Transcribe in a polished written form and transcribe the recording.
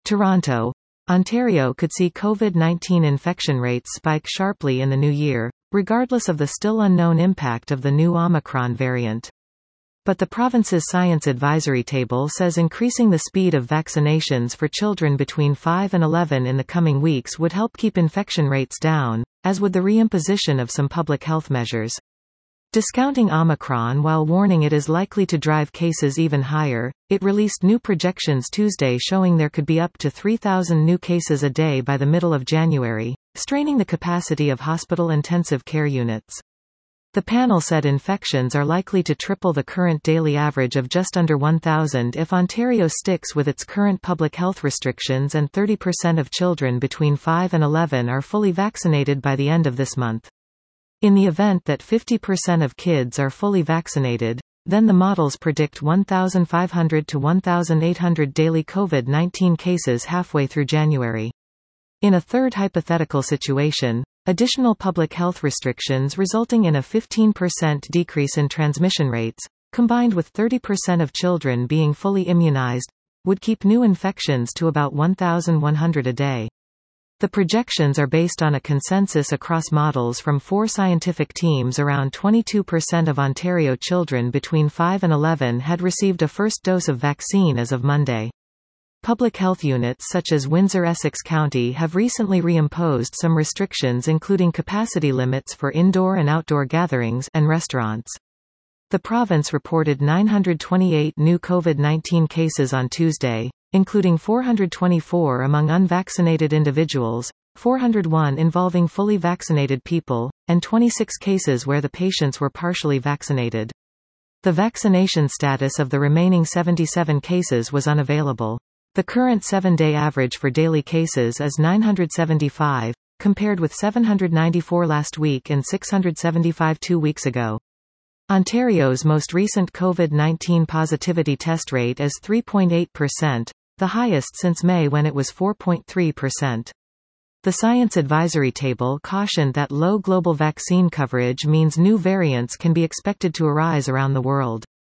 Toronto, Ontario could see COVID-19 infection rates spike sharply in the new year, regardless of the still unknown impact of the new Omicron variant. But the province's Science Advisory Table says increasing the speed of vaccinations for children between 5 and 11 in the coming weeks would help keep infection rates down, as would the reimposition of some public health measures. Discounting Omicron while warning it is likely to drive cases even higher, it released new projections Tuesday showing there could be up to 3,000 new cases a day by the middle of January, straining the capacity of hospital intensive care units. The panel said infections are likely to triple the current daily average of just under 1,000 if Ontario sticks with its current public health restrictions and 30% of children between 5 and 11 are fully vaccinated by the end of this month. In the event that 50% of kids are fully vaccinated, then the models predict 1,500 to 1,800 daily COVID-19 cases halfway through January. In a third hypothetical situation, additional public health restrictions resulting in a 15% decrease in transmission rates, combined with 30% of children being fully immunized, would keep new infections to about 1,100 a day. The projections are based on a consensus across models from 4 scientific teams. Around 22% of Ontario children between 5 and 11 had received a first dose of vaccine as of Monday. Public health units such as Windsor-Essex County have recently reimposed some restrictions including capacity limits for indoor and outdoor gatherings and restaurants. The province reported 928 new COVID-19 cases on Tuesday, including 424 among unvaccinated individuals, 401 involving fully vaccinated people, and 26 cases where the patients were partially vaccinated. The vaccination status of the remaining 77 cases was unavailable. The current 7-day average for daily cases is 975, compared with 794 last week and 675 2 weeks ago. Ontario's most recent COVID-19 positivity test rate is 3.8%, the highest since May when it was 4.3%. The Science Advisory Table cautioned that low global vaccine coverage means new variants can be expected to arise around the world.